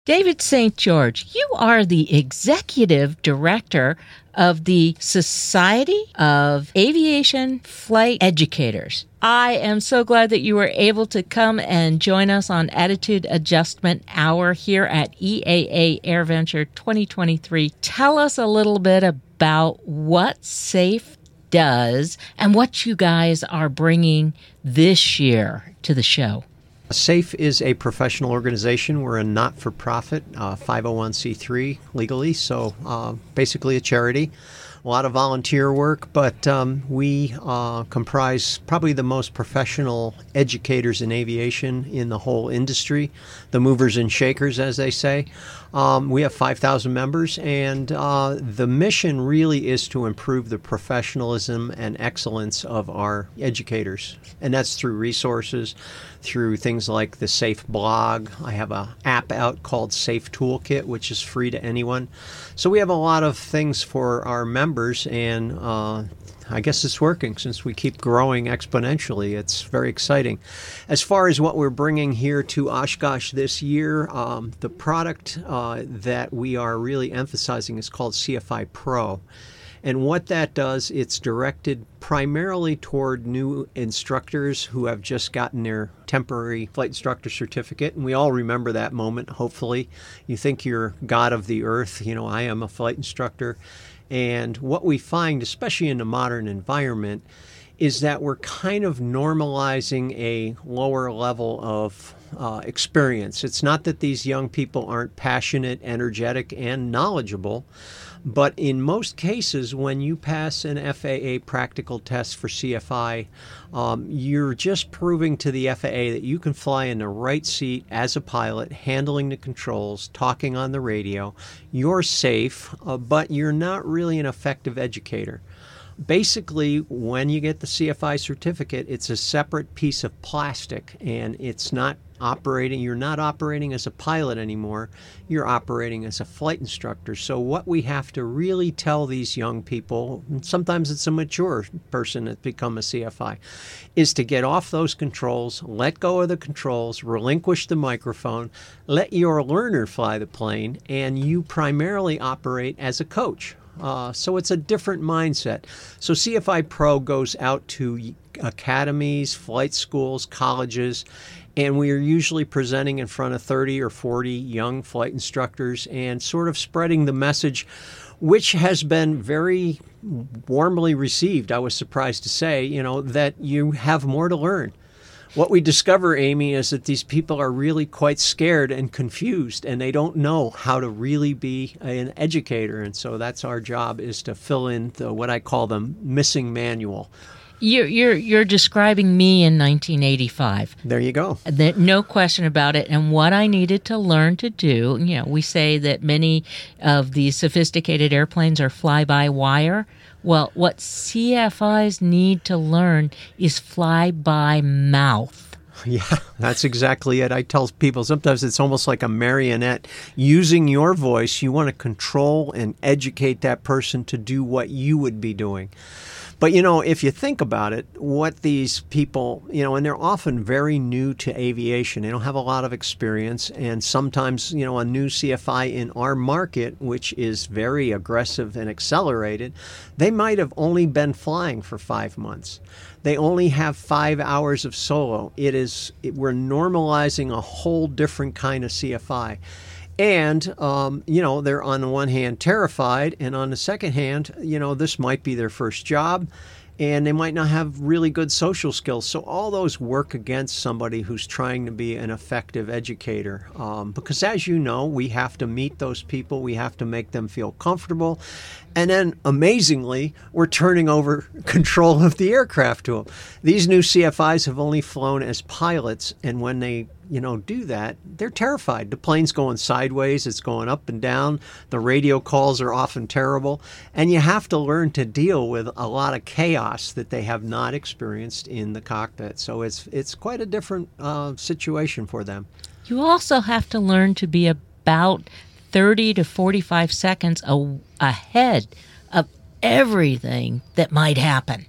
David St. George, you are the executive director of the Society of Aviation Flight Educators. I am so glad that you were able to come and join us on Attitude Adjustment Hour here at EAA AirVenture 2023. Tell us a little bit about what SAFE does and what you guys are bringing this year to the show. SAFE is a professional organization. We're a not-for-profit, 501c3 legally, so basically a charity. A lot of volunteer work, but we comprise probably the most professional educators in aviation in the whole industry, the movers and shakers, as they say. We have 5,000 members, and the mission really is to improve the professionalism and excellence of our educators, and that's through resources, through things like the SAFE blog. I have an app out called SAFE Toolkit, which is free to anyone. So we have a lot of things for our members, and I guess it's working since we keep growing exponentially. It's very exciting. As far as what we're bringing here to Oshkosh this year, the product that we are really emphasizing is called CFI Pro. And what that does, it's directed primarily toward new instructors who have just gotten their temporary flight instructor certificate. And we all remember that moment, hopefully. You think you're God of the earth. You know, I am a flight instructor. And what we find, especially in the modern environment, is that we're kind of normalizing a lower level of experience. It's not that these young people aren't passionate, energetic, and knowledgeable, but in most cases, when you pass an FAA practical test for CFI, you're just proving to the FAA that you can fly in the right seat as a pilot, handling the controls, talking on the radio. You're safe, but you're not really an effective educator. Basically, when you get the CFI certificate, it's a separate piece of plastic, and it's not operating. You're not operating as a pilot anymore. You're operating as a flight instructor. So what we have to really tell these young people, and sometimes it's a mature person that's become a CFI, is to get off those controls, let go of the controls, relinquish the microphone, let your learner fly the plane, and you primarily operate as a coach. So it's a different mindset. So CFI Pro goes out to academies, flight schools, colleges, and we are usually presenting in front of 30 or 40 young flight instructors and sort of spreading the message, which has been very warmly received. I was surprised to say, that you have more to learn. What we discover, Amy, is that these people are really quite scared and confused, and they don't know how to really be an educator. And so that's our job, is to fill in what I call the missing manual. You're describing me in 1985. There you go. No question about it. And what I needed to learn to do, we say that many of these sophisticated airplanes are fly-by-wire. Well, what CFIs need to learn is fly-by-mouth. Yeah, that's exactly it. I tell people sometimes it's almost like a marionette. Using your voice, you want to control and educate that person to do what you would be doing. But, if you think about it, what these people, and they're often very new to aviation. They don't have a lot of experience. And sometimes, a new CFI in our market, which is very aggressive and accelerated, they might have only been flying for 5 months. They only have 5 hours of solo. We're normalizing a whole different kind of CFI. And, they're on the one hand terrified, and on the second hand, this might be their first job, and they might not have really good social skills. So all those work against somebody who's trying to be an effective educator. Because as you know, we have to meet those people. We have to make them feel comfortable. And then, amazingly, we're turning over control of the aircraft to them. These new CFIs have only flown as pilots, and when they do that, they're terrified. The plane's going sideways, it's going up and down, the radio calls are often terrible, and you have to learn to deal with a lot of chaos that they have not experienced in the cockpit. So it's quite a different situation for them. You also have to learn to be about 30 to 45 seconds ahead of everything that might happen.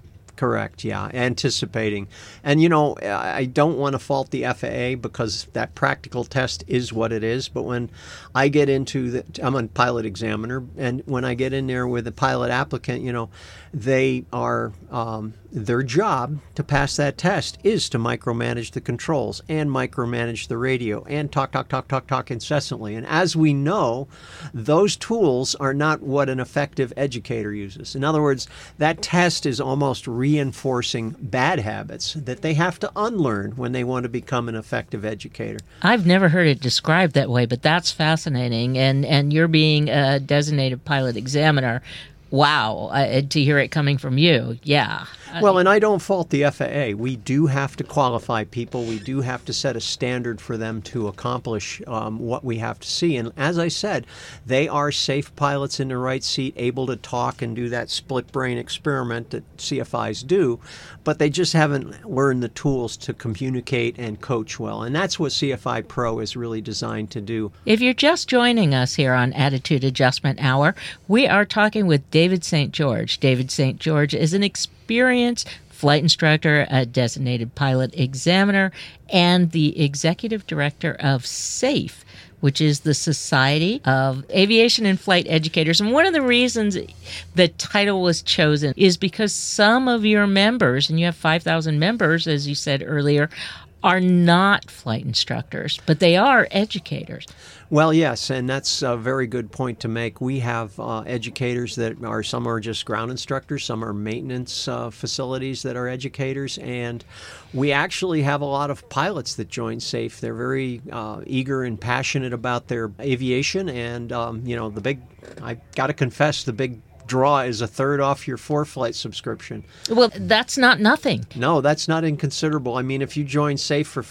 Correct, yeah, anticipating. And, you know, I don't want to fault the FAA because that practical test is what it is. But when I get into I'm a pilot examiner, and when I get in there with a pilot applicant, you know, they are, their job to pass that test is to micromanage the controls and micromanage the radio and talk incessantly. And as we know, those tools are not what an effective educator uses. In other words, that test is almost reinforcing bad habits that they have to unlearn when they want to become an effective educator. I've never heard it described that way, but that's fascinating. And you're being a designated pilot examiner. Wow, to hear it coming from you, yeah. Well, and I don't fault the FAA. We do have to qualify people. We do have to set a standard for them to accomplish what we have to see. And as I said, they are safe pilots in the right seat, able to talk and do that split brain experiment that CFIs do, but they just haven't learned the tools to communicate and coach well. And that's what CFI Pro is really designed to do. If you're just joining us here on Attitude Adjustment Hour, we are talking with David St. George. David St. George is an experienced flight instructor, a designated pilot examiner, and the executive director of SAFE, which is the Society of Aviation and Flight Educators. And one of the reasons the title was chosen is because some of your members, and you have 5,000 members, as you said earlier, are not flight instructors, but they are educators. Well, yes, and that's a very good point to make. We have educators that are, some are just ground instructors, some are maintenance facilities that are educators, and we actually have a lot of pilots that join SAFE. They're very eager and passionate about their aviation, and, you know, I got to confess, the big draw is a third off your ForeFlight subscription. Well, that's not nothing. No, that's not inconsiderable. I mean, if you join SAFE for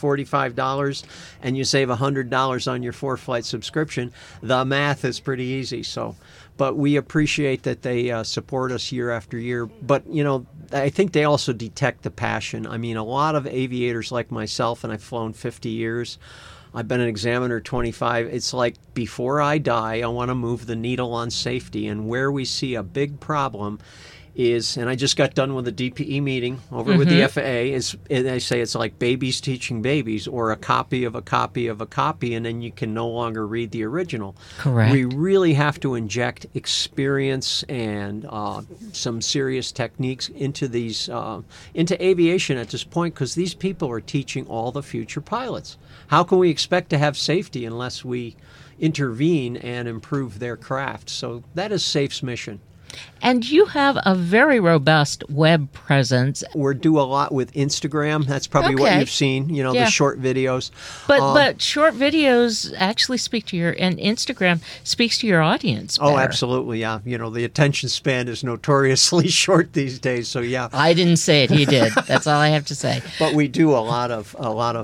$45 and you save $100 on your ForeFlight subscription, the math is pretty easy. So, but we appreciate that they support us year after year. But, you know, I think they also detect the passion. I mean, a lot of aviators like myself, and I've flown 50 years, I've been an examiner 25. It's like, before I die, I want to move the needle on safety. And where we see a big problem is, and I just got done with a DPE meeting over with the FAA, is, and they say it's like babies teaching babies, or a copy of a copy of a copy, and then you can no longer read the original. Correct. We really have to inject experience and some serious techniques into these into aviation at this point, because these people are teaching all the future pilots. How can we expect to have safety unless we intervene and improve their craft? So that is SAFE's mission. And you have a very robust web presence. We do a lot with Instagram. That's probably what you've seen, you know, the short videos. But short videos actually speak to and Instagram speaks to your audience better. Oh, absolutely, yeah. You know, the attention span is notoriously short these days, so yeah. I didn't say it, he did. That's all I have to say. But we do a lot of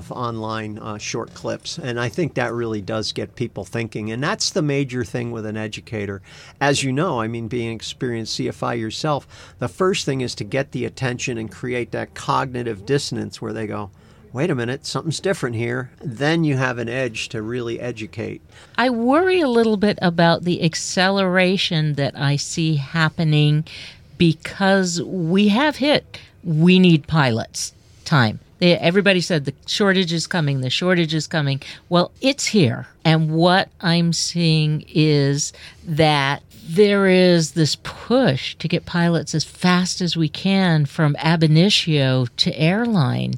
online short clips, and I think that really does get people thinking. And that's the major thing with an educator. As you know, I mean, being experienced CFI yourself, the first thing is to get the attention and create that cognitive dissonance where they go, wait a minute, something's different here. Then you have an edge to really educate. I worry a little bit about the acceleration that I see happening because we have hit we need pilots time. Everybody said the shortage is coming, the shortage is coming. Well, it's here. And what I'm seeing is that there is this push to get pilots as fast as we can from ab initio to airline.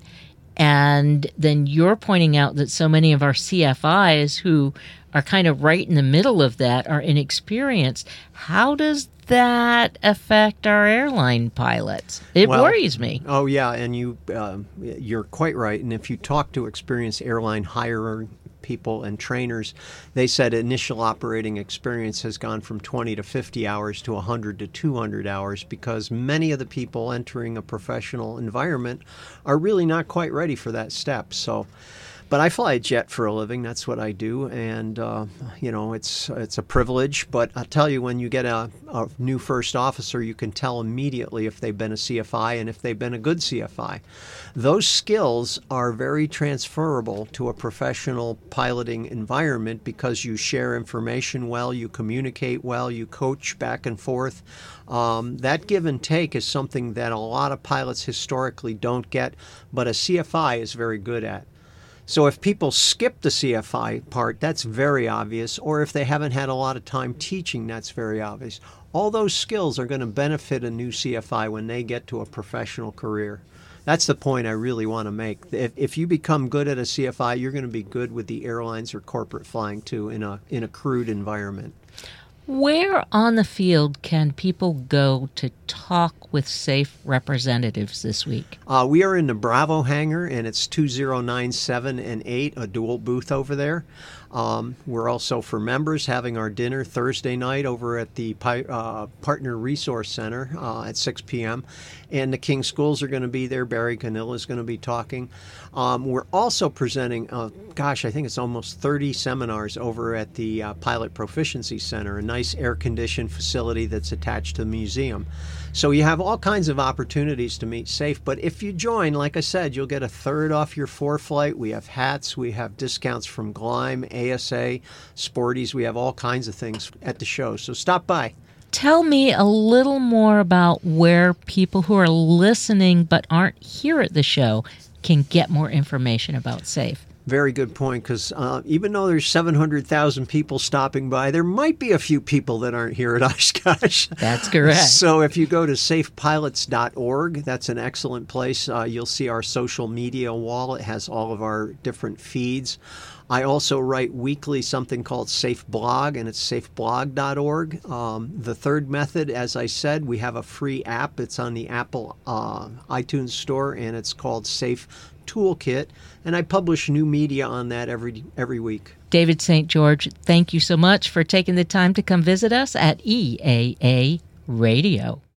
And then you're pointing out that so many of our CFIs who are kind of right in the middle of that are inexperienced. How does that affect our airline pilots? It worries me. Oh, yeah, and you're quite right. And if you talk to experienced airline hiring people and trainers, they said initial operating experience has gone from 20 to 50 hours to 100 to 200 hours because many of the people entering a professional environment are really not quite ready for that step. So, But I fly a jet for a living. That's what I do, and it's a privilege. But I'll tell you, when you get a new first officer, you can tell immediately if they've been a CFI and if they've been a good CFI. Those skills are very transferable to a professional piloting environment because you share information well, you communicate well, you coach back and forth. That give and take is something that a lot of pilots historically don't get, but a CFI is very good at. So if people skip the CFI part, that's very obvious, or if they haven't had a lot of time teaching, that's very obvious. All those skills are going to benefit a new CFI when they get to a professional career. That's the point I really want to make. If you become good at a CFI, you're going to be good with the airlines or corporate flying too in a crewed environment. Where on the field can people go to talk with SAFE representatives this week? We are in the Bravo hangar, and it's 2097 and 8, a dual booth over there. We're also, for members, having our dinner Thursday night over at the Partner Resource Center at 6 p.m. And the King Schools are going to be there. Barry Canilla is going to be talking. We're also presenting, I think it's almost 30 seminars over at the Pilot Proficiency Center, a nice air-conditioned facility that's attached to the museum. So you have all kinds of opportunities to meet SAFE. But if you join, like I said, you'll get a third off your ForeFlight. We have hats. We have discounts from Gleim, ASA, Sporties. We have all kinds of things at the show. So stop by. Tell me a little more about where people who are listening but aren't here at the show can get more information about SAFE. Very good point, because even though there's 700,000 people stopping by, there might be a few people that aren't here at Oshkosh. That's correct. So if you go to safepilots.org, that's an excellent place. You'll see our social media wall. It has all of our different feeds. I also write weekly something called Safe Blog, and it's safeblog.org. The third method, as I said, we have a free app. It's on the Apple iTunes store, and it's called Safe Toolkit, and I publish new media on that every week. David St. George, thank you so much for taking the time to come visit us at EAA Radio.